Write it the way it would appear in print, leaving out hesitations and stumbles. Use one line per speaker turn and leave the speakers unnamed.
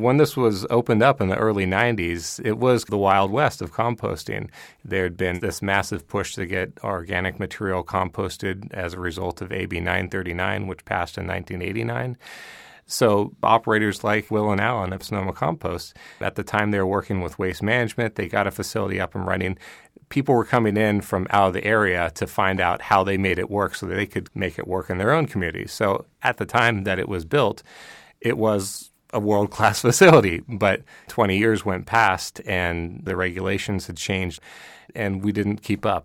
when this was opened up in the early 90s, it was the Wild West of composting. There had been this massive push to get organic material composted as a result of AB 939, which passed in 1989. So operators like Will and Alan of Sonoma Compost, at the time they were working with Waste Management, they got a facility up and running. People were coming in from out of the area to find out how they made it work so that they could make it work in their own communities. So at the time that it was built, it was a world-class facility. But 20 years went past and the regulations had changed and we didn't keep up.